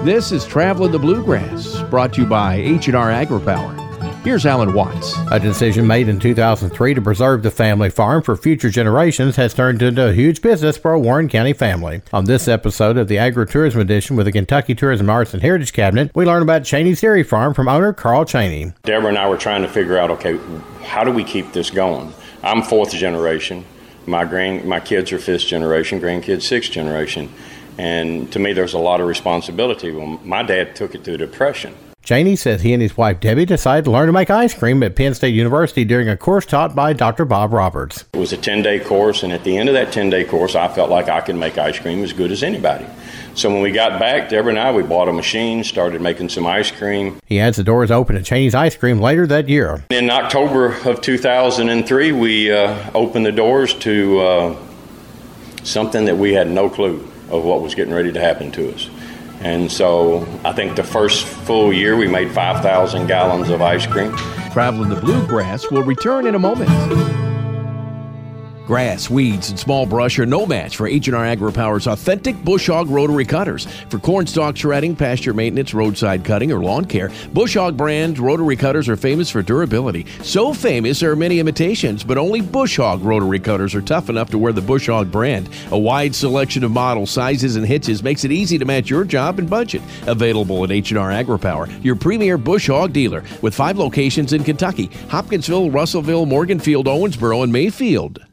This is Traveling the Bluegrass, brought to you by H&R AgriPower. Here's Alan Watts. A decision made in 2003 to preserve the family farm for future generations has turned into a huge business for a Warren County family. On this episode of the Agritourism Edition with the Kentucky Tourism Arts and Heritage Cabinet, we learn about Cheney's Dairy Farm from owner Carl Cheney. Deborah and I were trying to figure out, okay, how do we keep this going? I'm fourth generation. My kids are fifth generation, grandkids sixth generation. And to me, there's a lot of responsibility. Well, my dad took it through the Depression. Cheney says he and his wife Debbie decided to learn to make ice cream at Penn State University during a course taught by Dr. Bob Roberts. It was a 10-day course, and at the end of that 10-day course, I felt like I could make ice cream as good as anybody. So when we got back, Deborah and I, we bought a machine, started making some ice cream. He adds the doors open at Cheney's Ice Cream later that year. In October of 2003, we opened the doors to something that we had no clue of what was getting ready to happen to us. And so I think the first full year we made 5,000 gallons of ice cream. Traveling the Bluegrass will return in a moment. Grass, weeds, and small brush are no match for H&R AgriPower's authentic Bush Hog rotary cutters. For cornstalk shredding, pasture maintenance, roadside cutting, or lawn care, Bush Hog brand rotary cutters are famous for durability. So famous there are many imitations, but only Bush Hog rotary cutters are tough enough to wear the Bush Hog brand. A wide selection of models, sizes, and hitches makes it easy to match your job and budget. Available at H&R AgriPower, your premier Bush Hog dealer, with 5 locations in Kentucky: Hopkinsville, Russellville, Morganfield, Owensboro, and Mayfield.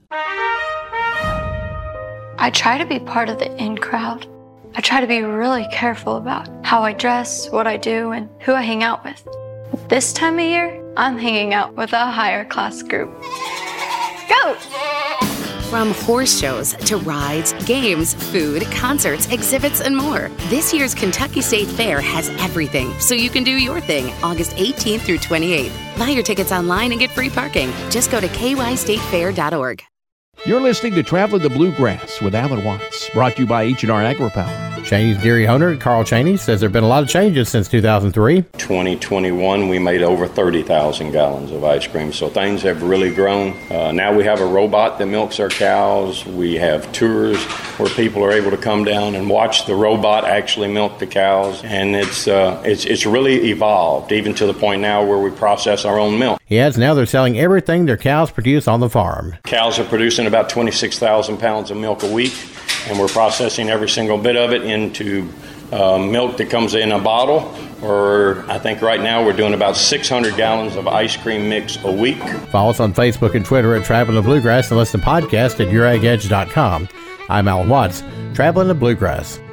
I try to be part of the in crowd. I try to be really careful about how I dress, what I do, and who I hang out with. This time of year, I'm hanging out with a higher class group. Go! From horse shows to rides, games, food, concerts, exhibits, and more, this year's Kentucky State Fair has everything, so you can do your thing August 18th through 28th. Buy your tickets online and get free parking. Just go to kystatefair.org. You're listening to Traveling the Bluegrass with Alan Watts, brought to you by H&R AgriPower. Cheney's dairy owner, Carl Cheney, says there have been a lot of changes since 2003. 2021, we made over 30,000 gallons of ice cream, so things have really grown. Now we have a robot that milks our cows. We have tours where people are able to come down and watch the robot actually milk the cows, and it's really evolved, even to the point now where we process our own milk. He adds now they're selling everything their cows produce on the farm. Cows are producing about 26,000 pounds of milk a week, and we're processing every single bit of it into milk that comes in a bottle, or I think right now we're doing about 600 gallons of ice cream mix a week. Follow us on Facebook and Twitter at Traveling the Bluegrass and listen to podcasts at YourAgEdge.com. I'm Alan Watts, Traveling the Bluegrass.